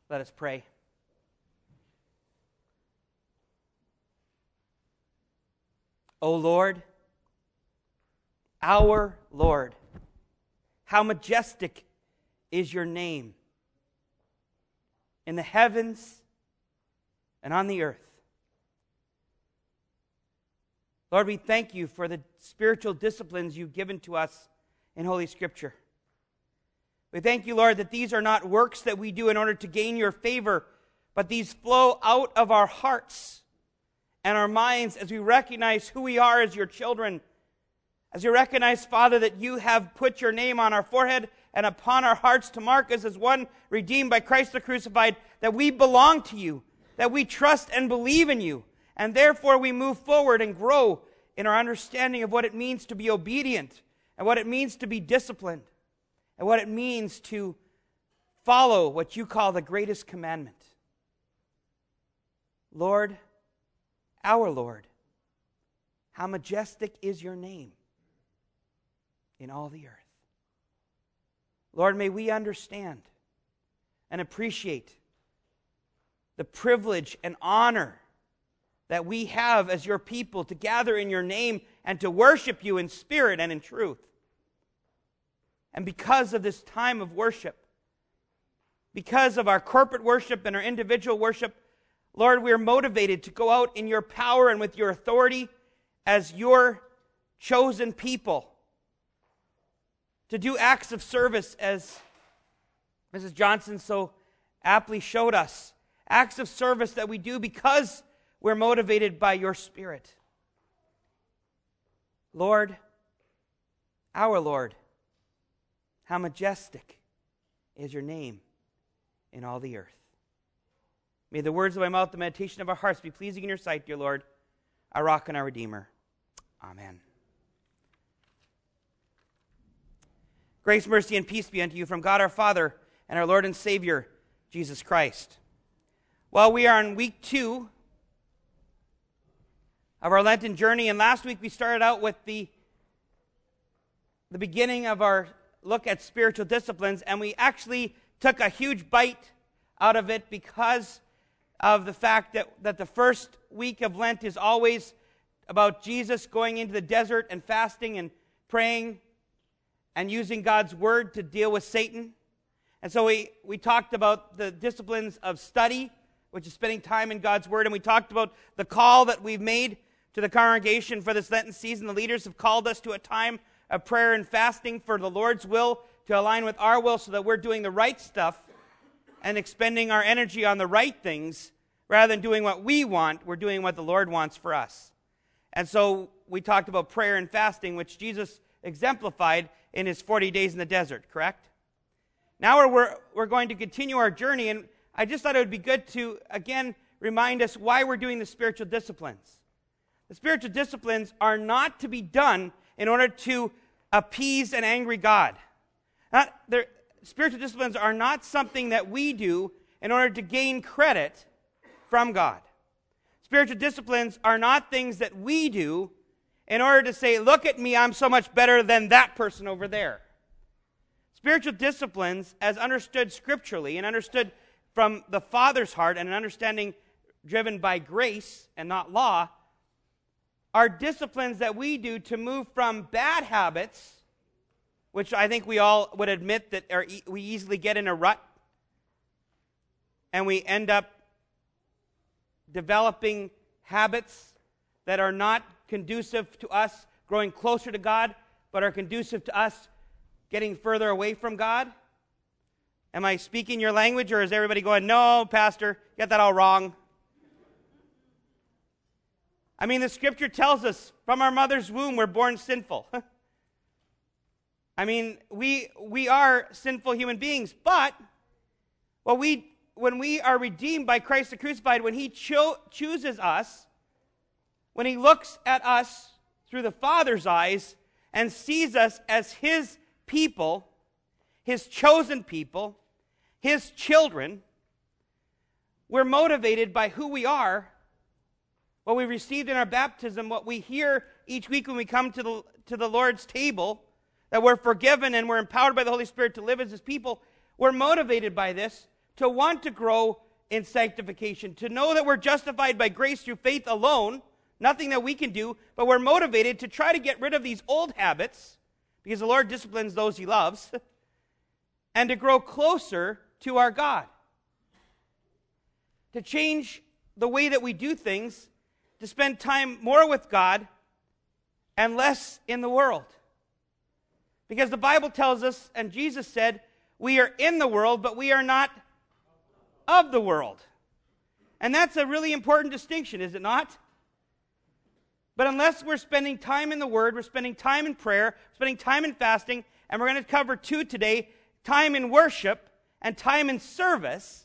Let us pray. O Lord, our Lord, how majestic is your name in the heavens and on the earth. Lord, we thank you for the spiritual disciplines you've given to us in Holy Scripture. We thank you, Lord, that these are not works that we do in order to gain your favor, but these flow out of our hearts and our minds as we recognize who we are as your children. As we recognize, Father, that you have put your name on our forehead and upon our hearts to mark us as one redeemed by Christ the crucified, that we belong to you, that we trust and believe in you, and therefore we move forward and grow in our understanding of what it means to be obedient, and what it means to be disciplined, and what it means to follow what you call the greatest commandment. Lord, our Lord, how majestic is your name in all the earth. Lord, may we understand and appreciate the privilege and honor that we have as your people to gather in your name and to worship you in spirit and in truth. And because of this time of worship, because of our corporate worship and our individual worship, Lord, we are motivated to go out in your power and with your authority as your chosen people, to do acts of service as Mrs. Johnson so aptly showed us, acts of service that we do because we're motivated by your Spirit. Lord, our Lord, how majestic is your name in all the earth. May the words of my mouth, the meditation of our hearts be pleasing in your sight, dear Lord, our rock and our Redeemer. Amen. Grace, mercy, and peace be unto you from God our Father and our Lord and Savior, Jesus Christ. Well, we are on week 2 of our Lenten journey, and last week we started out with the beginning of our look at spiritual disciplines, and we actually took a huge bite out of it because of the fact that the first week of Lent is always about Jesus going into the desert and fasting and praying and using God's word to deal with Satan. And so we talked about the disciplines of study, which is spending time in God's word, and we talked about the call that we've made to the congregation for this Lenten season. The leaders have called us to a time of prayer and fasting for the Lord's will to align with our will so that we're doing the right stuff and expending our energy on the right things rather than doing what we want. We're doing what the Lord wants for us. And so we talked about prayer and fasting, which Jesus exemplified in his 40 days in the desert, correct? Now we're going to continue our journey, and I just thought it would be good to, again, remind us why we're doing the spiritual disciplines. The spiritual disciplines are not to be done in order to appease an angry God. Spiritual disciplines are not something that we do in order to gain credit from God. Spiritual disciplines are not things that we do in order to say, look at me, I'm so much better than that person over there. Spiritual disciplines, as understood scripturally and understood from the Father's heart and an understanding driven by grace and not law, are disciplines that we do to move from bad habits, which I think we all would admit that we easily get in a rut, and we end up developing habits that are not conducive to us growing closer to God, but are conducive to us getting further away from God. Am I speaking your language, or is everybody going, no, Pastor, you got that all wrong? I mean, the Scripture tells us from our mother's womb we're born sinful. I mean, we are sinful human beings, but when we are redeemed by Christ the crucified, when he chooses us, when he looks at us through the Father's eyes and sees us as his people, his chosen people, his children, we're motivated by who we are, what we received in our baptism, what we hear each week when we come to the Lord's table, that we're forgiven and we're empowered by the Holy Spirit to live as his people. We're motivated by this to want to grow in sanctification, to know that we're justified by grace through faith alone, nothing that we can do, but we're motivated to try to get rid of these old habits, because the Lord disciplines those He loves, and to grow closer to our God. To change the way that we do things, to spend time more with God and less in the world. Because the Bible tells us, and Jesus said, we are in the world, but we are not of the world. And that's a really important distinction, is it not? But unless we're spending time in the Word, we're spending time in prayer, spending time in fasting, and we're going to cover two today, time in worship and time in service,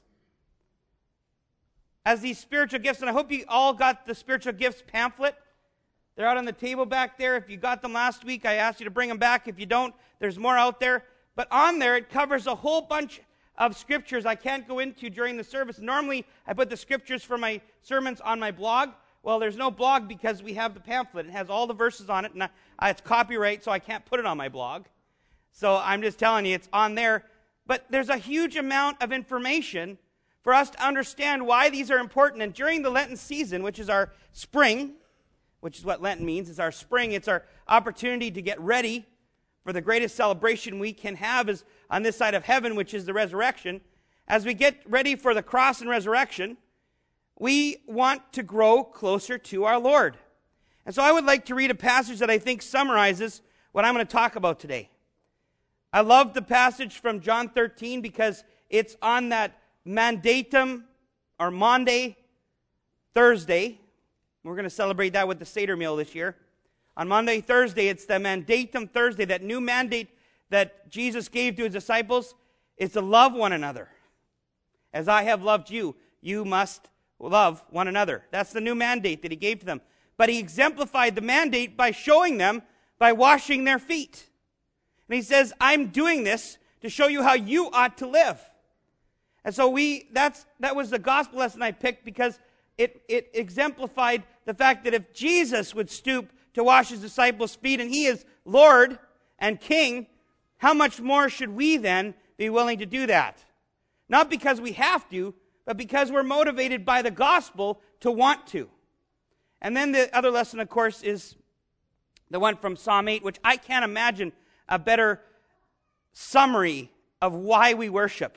as these spiritual gifts. And I hope you all got the spiritual gifts pamphlet. They're out on the table back there. If you got them last week, I asked you to bring them back. If you don't, there's more out there. But on there, it covers a whole bunch of scriptures I can't go into during the service. Normally, I put the scriptures for my sermons on my blog. Well, there's no blog because we have the pamphlet. It has all the verses on it, and it's copyright, so I can't put it on my blog. So I'm just telling you, it's on there. But there's a huge amount of information for us to understand why these are important. And during the Lenten season, which is our spring, which is what Lenten means, it's our spring, it's our opportunity to get ready for the greatest celebration we can have is on this side of heaven, which is the resurrection. As we get ready for the cross and resurrection, we want to grow closer to our Lord. And so I would like to read a passage that I think summarizes what I'm going to talk about today. I love the passage from John 13 because it's on that mandatum or Maundy Thursday. We're going to celebrate that with the Seder meal this year. On Maundy Thursday, it's the mandatum Thursday, that new mandate that Jesus gave to his disciples is to love one another. As I have loved you, you must love one another. That's the new mandate that he gave to them. But he exemplified the mandate by showing them by washing their feet. And he says, I'm doing this to show you how you ought to live. And so that was the gospel lesson I picked because it exemplified the fact that if Jesus would stoop to wash his disciples' feet, and he is Lord and King, how much more should we then be willing to do that? Not because we have to, but because we're motivated by the gospel to want to. And then the other lesson, of course, is the one from Psalm 8, which I can't imagine a better summary of why we worship.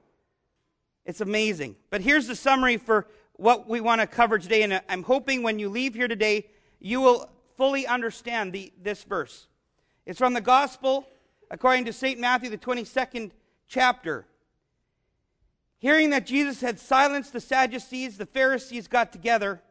It's amazing. But here's the summary for what we want to cover today, and I'm hoping when you leave here today, you will fully understand this verse. It's from the Gospel according to St. Matthew, the 22nd chapter. Hearing that Jesus had silenced the Sadducees, the Pharisees got together.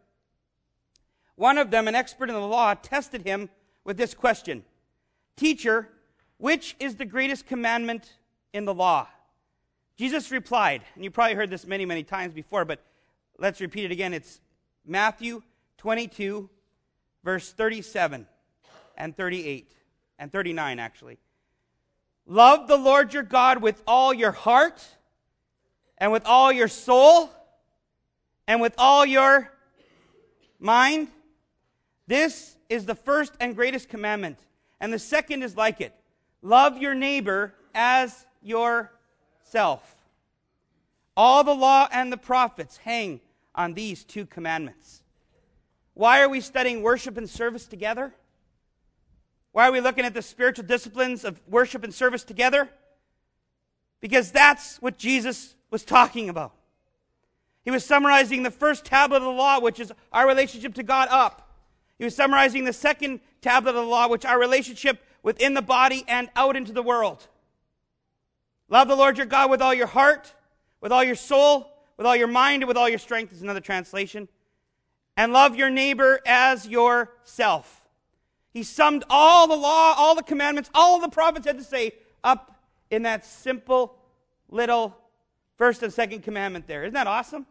One of them, an expert in the law, tested him with this question. Teacher, which is the greatest commandment in the law? Jesus replied, and you probably heard this many, many times before, but let's repeat it again. It's Matthew 22, verse 37 and 38, and 39 actually. Love the Lord your God with all your heart, and with all your soul, and with all your mind. This is the first and greatest commandment. And the second is like it. Love your neighbor as yourself. All the law and the prophets hang on these two commandments. Why are we studying worship and service together? Why are we looking at the spiritual disciplines of worship and service together? Because that's what Jesus was talking about. He was summarizing the first tablet of the law, which is our relationship to God, up. He was summarizing the second tablet of the law, which is our relationship within the body and out into the world. Love the Lord your God with all your heart, with all your soul, with all your mind, and with all your strength is another translation. And love your neighbor as yourself. He summed all the law, all the commandments, all the prophets had to say up in that simple little first and second commandment there. Isn't that awesome?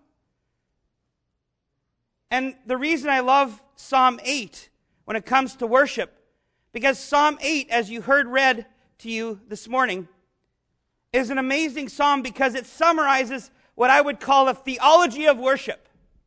And the reason I love Psalm 8 when it comes to worship, because Psalm 8, as you heard read to you this morning, is an amazing psalm because it summarizes what I would call a theology of worship.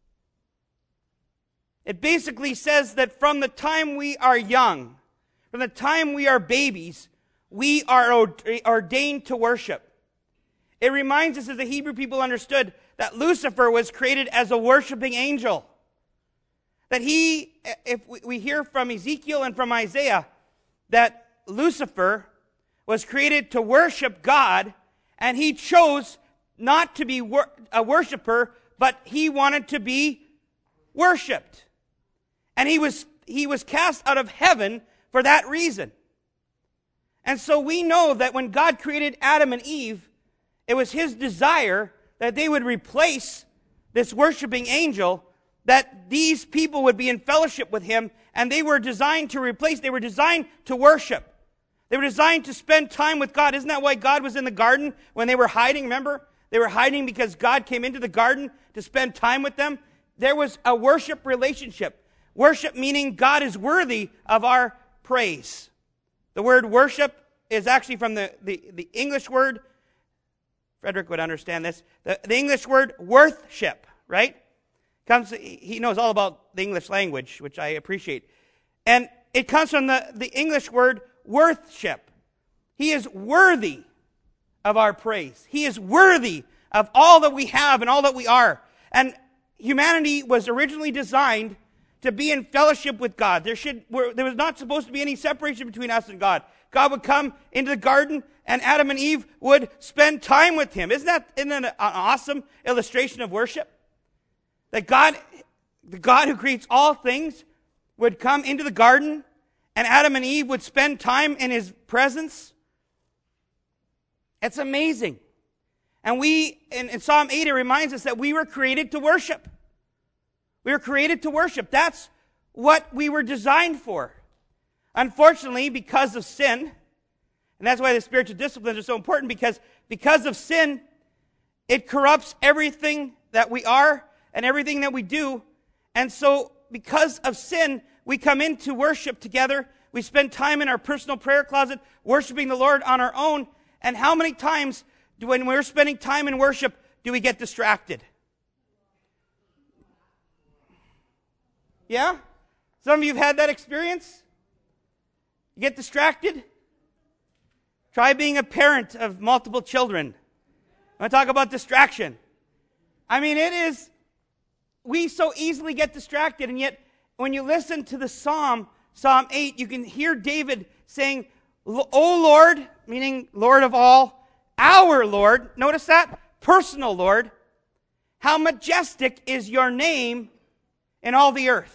It basically says that from the time we are young, from the time we are babies, we are ordained to worship. it reminds us, as the Hebrew people understood, that Lucifer was created as a worshiping angel. That he, if we hear from Ezekiel and from Isaiah, that Lucifer was created to worship God, and he chose not to be a worshiper, but he wanted to be worshipped. And he was cast out of heaven for that reason. And so we know that when God created Adam and Eve, it was his desire that they would replace this worshiping angel, that these people would be in fellowship with him, and they were designed to replace, they were designed to worship. They were designed to spend time with God. Isn't that why God was in the garden when they were hiding? Remember? They were hiding because God came into the garden to spend time with them. There was a worship relationship. Worship meaning God is worthy of our praise. The word worship is actually from the English word, Frederick would understand this, the English word worthship, right? He knows all about the English language, which I appreciate. And it comes from the English word worthship. He is worthy of our praise. He is worthy of all that we have and all that we are. And humanity was originally designed to be in fellowship with God. There was not supposed to be any separation between us and God. God would come into the garden and Adam and Eve would spend time with him. Isn't that an awesome illustration of worship? That God, the God who creates all things, would come into the garden and Adam and Eve would spend time in his presence. It's amazing. And in Psalm 8, it reminds us that we were created to worship. We were created to worship. That's what we were designed for. Unfortunately, because of sin, and that's why the spiritual disciplines are so important, because of sin, it corrupts everything that we are and everything that we do. And so, because of sin, we come into worship together. We spend time in our personal prayer closet, worshiping the Lord on our own. And how many times, when we're spending time in worship, do we get distracted? Yeah? Some of you have had that experience? You get distracted? Try being a parent of multiple children. I want to talk about distraction. I mean, we so easily get distracted, and yet when you listen to the Psalm 8, you can hear David saying, "O Lord," meaning Lord of all, "our Lord," notice that, personal Lord, "how majestic is your name in all the earth."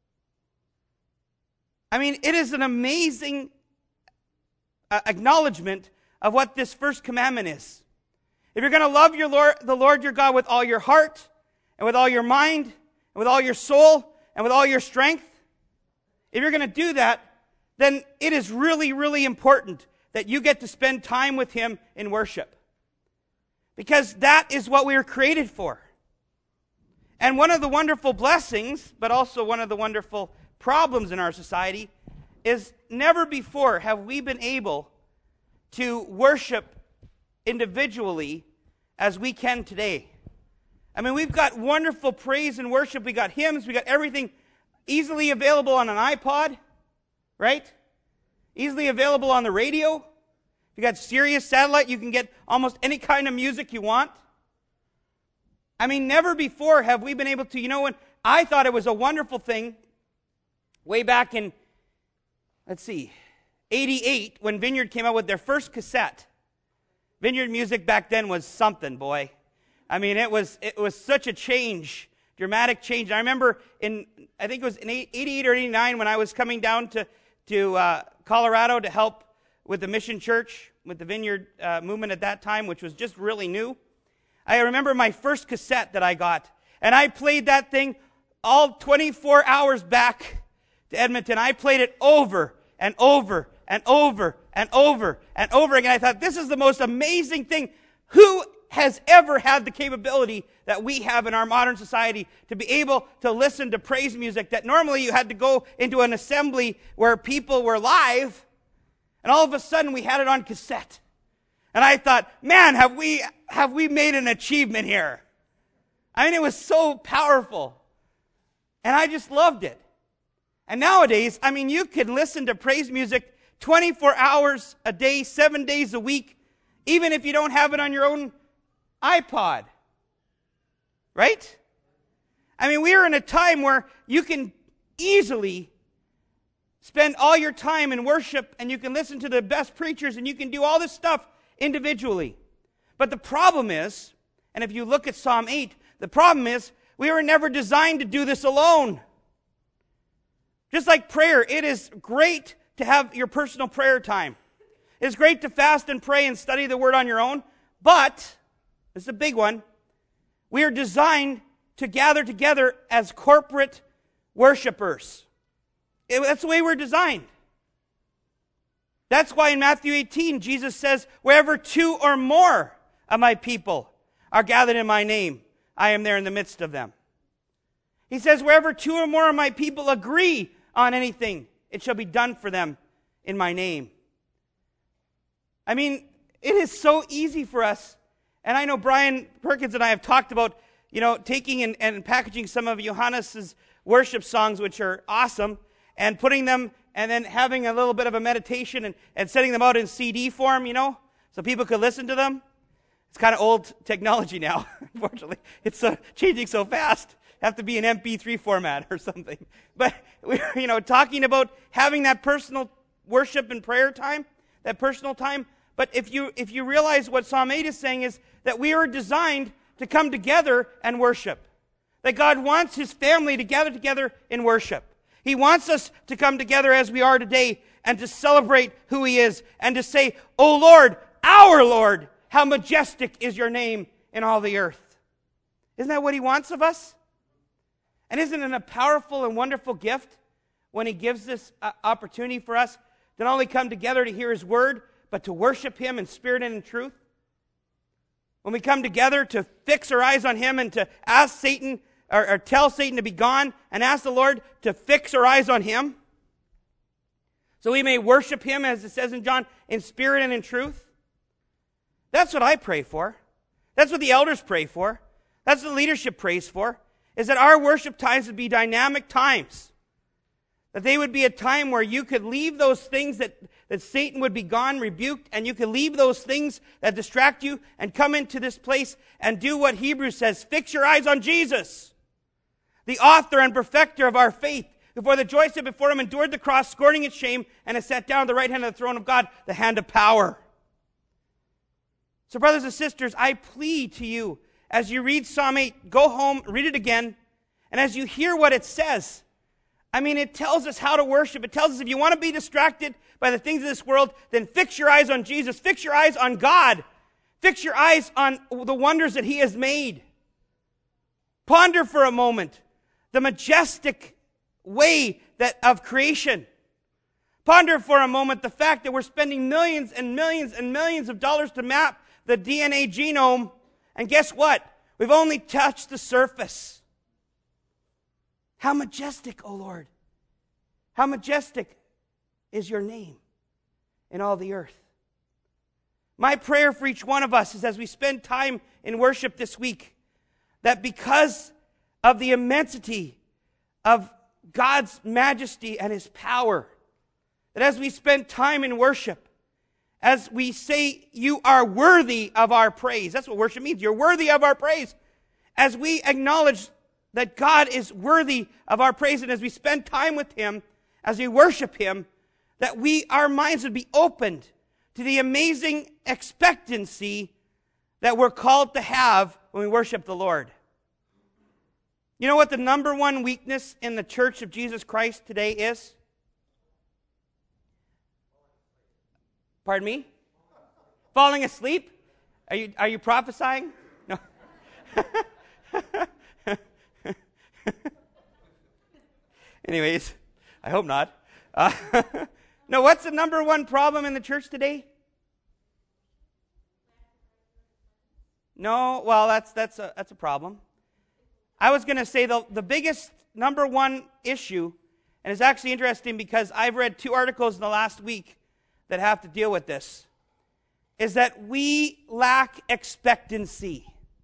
I mean, it is an amazing acknowledgement of what this first commandment is. If you're going to love the Lord your God with all your heart, and with all your mind, and with all your soul, and with all your strength, if you're going to do that, then it is really, really important that you get to spend time with him in worship. Because that is what we were created for. And one of the wonderful blessings, but also one of the wonderful problems in our society, is never before have we been able to worship individually as we can today. I mean, we've got wonderful praise and worship. We got hymns. We got everything easily available on an iPod, right? Easily available on the radio. You got Sirius satellite. You can get almost any kind of music you want. I mean, never before have we been able to, when I thought it was a wonderful thing, way back in, 88, when Vineyard came out with their first cassette. Vineyard music back then was something, boy. I mean, it was such a change, dramatic change. I remember I think it was in 88 or 89 when I was coming down to Colorado to help with the mission church, with the Vineyard movement at that time, which was just really new. I remember my first cassette that I got, and I played that thing all 24 hours back to Edmonton. I played it over and over and over and over and over again. I thought, this is the most amazing thing. Who has ever had the capability that we have in our modern society to be able to listen to praise music that normally you had to go into an assembly where people were live, and all of a sudden we had it on cassette. And I thought, man, have we made an achievement here? I mean, it was so powerful. And I just loved it. And nowadays, I mean, you can listen to praise music 24 hours a day, 7 days a week, even if you don't have it on your own iPod. Right? I mean, we are in a time where you can easily spend all your time in worship, and you can listen to the best preachers, and you can do all this stuff individually. But the problem is, and if you look at Psalm 8, the problem is we were never designed to do this alone. Just like prayer, it is great to have your personal prayer time. It's great to fast and pray and study the Word on your own, but, this is a big one, we are designed to gather together as corporate worshipers. That's the way we're designed. That's why in Matthew 18, Jesus says, wherever 2 or more of my people are gathered in my name, I am there in the midst of them. He says, wherever 2 or more of my people agree on anything, it shall be done for them in my name. I mean, it is so easy for us. And I know Brian Perkins and I have talked about, taking and packaging some of Johannes' worship songs, which are awesome, and putting them and then having a little bit of a meditation and sending them out in CD form, so people could listen to them. It's kind of old technology now, unfortunately. It's changing so fast. Have to be in MP3 format or something. But we're, talking about having that personal worship and prayer time, that personal time. But if you realize what Psalm 8 is saying is that we are designed to come together and worship. That God wants His family to gather together in worship. He wants us to come together as we are today and to celebrate who He is and to say, "O Lord, our Lord, how majestic is your name in all the earth." Isn't that what He wants of us? And isn't it a powerful and wonderful gift when He gives this opportunity for us to not only come together to hear His word, but to worship Him in spirit and in truth? When we come together to fix our eyes on Him and to ask Satan, or tell Satan to be gone, and ask the Lord to fix our eyes on Him, so we may worship Him, as it says in John, in spirit and in truth. That's what I pray for. That's what the elders pray for. That's what the leadership prays for, is that our worship times would be dynamic times. That they would be a time where you could leave those things that Satan would be gone, rebuked, and you could leave those things that distract you and come into this place and do what Hebrews says, fix your eyes on Jesus, the author and perfecter of our faith, who for the joy set before Him endured the cross, scorning its shame, and has sat down at the right hand of the throne of God, the hand of power. So brothers and sisters, I plead to you, as you read Psalm 8, go home, read it again, and as you hear what it says, it tells us how to worship. It tells us if you want to be distracted by the things of this world, then fix your eyes on Jesus. Fix your eyes on God. Fix your eyes on the wonders that He has made. Ponder for a moment the majestic way of creation. Ponder for a moment the fact that we're spending millions and millions and millions of dollars to map the DNA genome, and guess what? We've only touched the surface. How majestic, O Lord. How majestic is your name in all the earth. My prayer for each one of us is, as we spend time in worship this week, that because of the immensity of God's majesty and His power, that as we spend time in worship, as we say, you are worthy of our praise. That's what worship means. You're worthy of our praise. As we acknowledge that God is worthy of our praise, and as we spend time with Him, as we worship Him, that our minds would be opened to the amazing expectancy that we're called to have when we worship the Lord. You know what the number one weakness in the Church of Jesus Christ today is? Pardon me? Falling asleep? Are you prophesying? No. Anyways, I hope not. No, what's the number one problem in the church today? No, well, that's a problem. I was going to say the biggest number one issue, and it's actually interesting because I've read 2 articles in the last week that have to deal with this, is that we lack expectancy.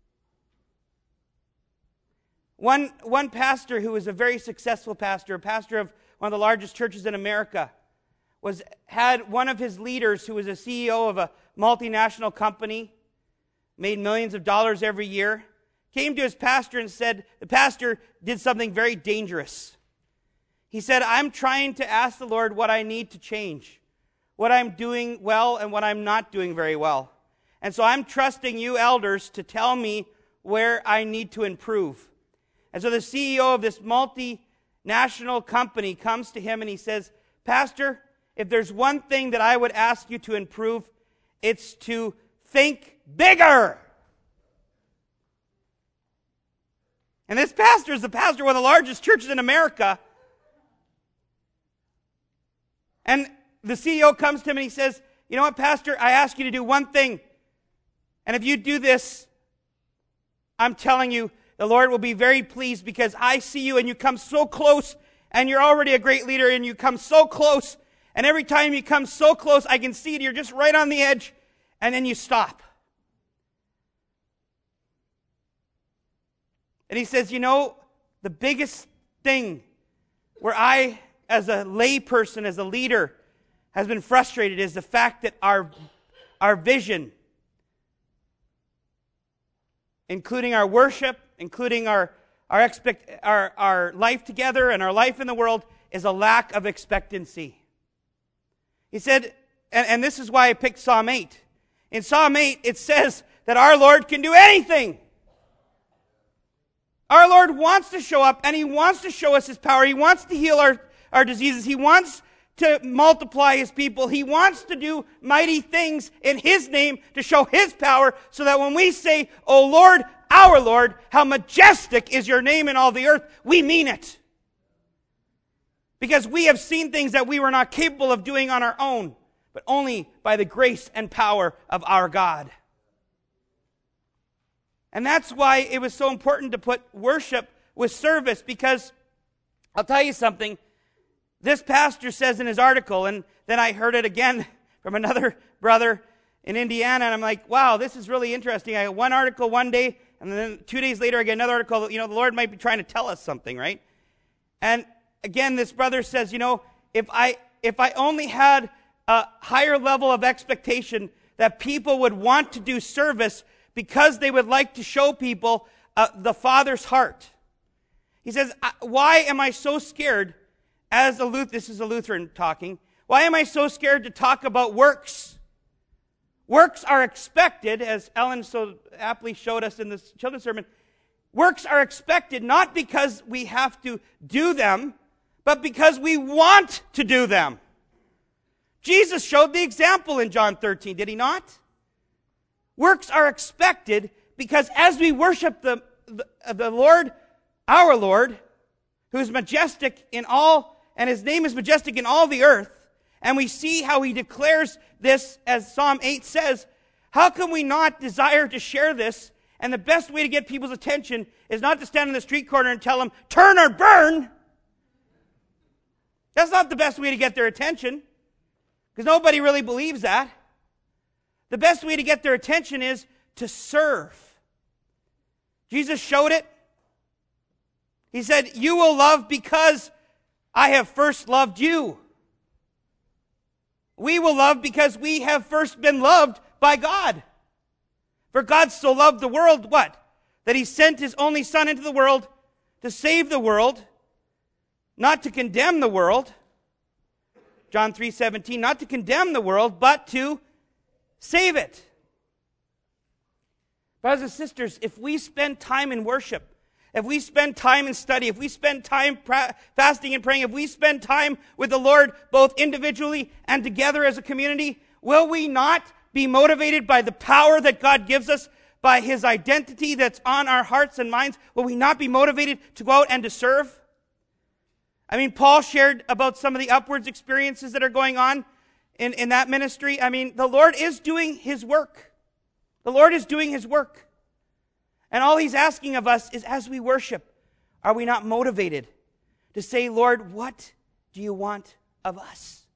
One pastor who was a very successful pastor, a pastor of one of the largest churches in America, had one of his leaders who was a CEO of a multinational company made millions of dollars every year, came to his pastor and said, the pastor did something very dangerous. He said, I'm trying to ask the Lord what I need to change, what I'm doing well and what I'm not doing very well. And so I'm trusting you elders to tell me where I need to improve. And so the CEO of this multinational company comes to him and he says, Pastor, if there's one thing that I would ask you to improve, it's to think bigger. And this pastor is the pastor of one of the largest churches in America. And the CEO comes to him and he says, you know what, Pastor, I ask you to do one thing. And if you do this, I'm telling you, the Lord will be very pleased because I see you and you come so close and you're already a great leader and you come so close. And every time you come so close, I can see it. You're just right on the edge and then you stop. And he says, you know, the biggest thing where I, as a lay person, as a leader, has been frustrated is the fact that our vision, including our worship, including our life together and our life in the world, is a lack of expectancy. He said, and this is why I picked Psalm 8. In Psalm 8, it says that our Lord can do anything. Our Lord wants to show up and He wants to show us His power. He wants to heal our diseases. He wants to multiply His people. He wants to do mighty things in His name to show His power so that when we say, O Lord, our Lord, how majestic is your name in all the earth, we mean it. Because we have seen things that we were not capable of doing on our own, but only by the grace and power of our God. And that's why it was so important to put worship with service, because I'll tell you something. This pastor says in his article, and then I heard it again from another brother in Indiana, and I'm like, wow, this is really interesting. I got one article one day, and then 2 days later I get another article. You know, the Lord might be trying to tell us something, right? And again, this brother says, you know, if I only had a higher level of expectation that people would want to do service because they would like to show people the Father's heart. He says, why am I so scared as a Lutheran? This is a Lutheran talking. Why am I so scared to talk about works? Works are expected, as Ellen so aptly showed us in this children's sermon. Works are expected not because we have to do them, but because we want to do them. Jesus showed the example in John 13, did He not? Works are expected because as we worship the Lord, our Lord, who is majestic in all, and His name is majestic in all the earth, and we see how He declares this, as Psalm 8 says, how can we not desire to share this? And the best way to get people's attention is not to stand on the street corner and tell them, turn or burn. That's not the best way to get their attention, because nobody really believes that. The best way to get their attention is to serve. Jesus showed it. He said, you will love because I have first loved you. We will love because we have first been loved by God. For God so loved the world, what? That He sent His only Son into the world to save the world, not to condemn the world. John 3:17, not to condemn the world, but to save it. Brothers and sisters, if we spend time in worship, if we spend time in study, if we spend time fasting and praying, if we spend time with the Lord both individually and together as a community, will we not be motivated by the power that God gives us, by His identity that's on our hearts and minds? Will we not be motivated to go out and to serve? I mean, Paul shared about some of the upwards experiences that are going on in that ministry. I mean, the Lord is doing His work. The Lord is doing His work. And all He's asking of us is, as we worship, are we not motivated to say, Lord, what do you want of us?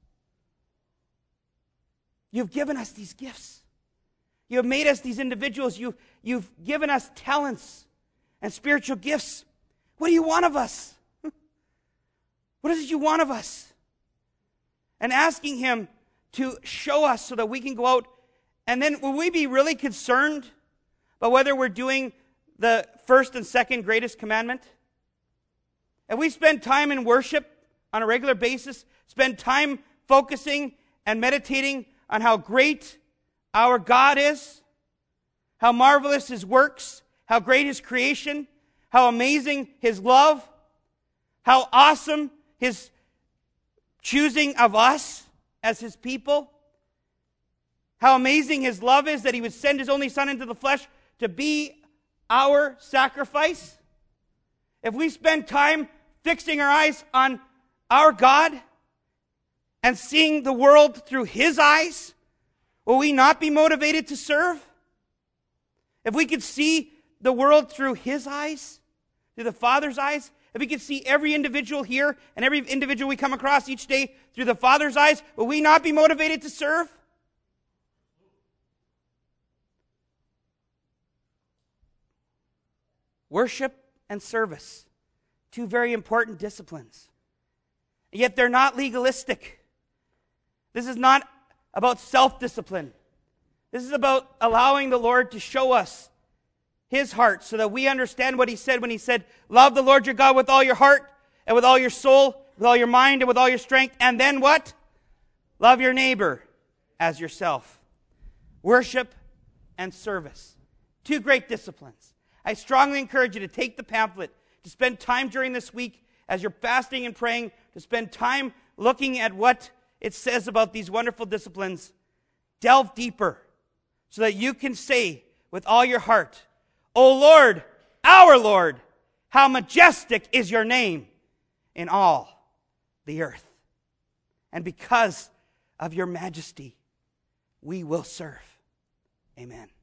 You've given us these gifts. You have made us these individuals. You've given us talents and spiritual gifts. What do you want of us? What is it you want of us? And asking Him to show us so that we can go out. And then will we be really concerned but whether we're doing the first and second greatest commandment. If we spend time in worship on a regular basis, spend time focusing and meditating on how great our God is, how marvelous His works, how great His creation, how amazing His love, how awesome His choosing of us as His people, how amazing His love is that He would send His only Son into the flesh to be our sacrifice. If we spend time fixing our eyes on our God and seeing the world through His eyes, will we not be motivated to serve? If we could see the world through His eyes, through the Father's eyes, if we could see every individual here and every individual we come across each day through the Father's eyes, will we not be motivated to serve? Worship and service, two very important disciplines. Yet they're not legalistic. This is not about self-discipline. This is about allowing the Lord to show us His heart so that we understand what He said when He said, love the Lord your God with all your heart and with all your soul, with all your mind and with all your strength. And then what? Love your neighbor as yourself. Worship and service. Two great disciplines. I strongly encourage you to take the pamphlet, to spend time during this week as you're fasting and praying, to spend time looking at what it says about these wonderful disciplines. Delve deeper so that you can say with all your heart, O Lord, our Lord, how majestic is your name in all the earth. And because of your majesty, we will serve. Amen.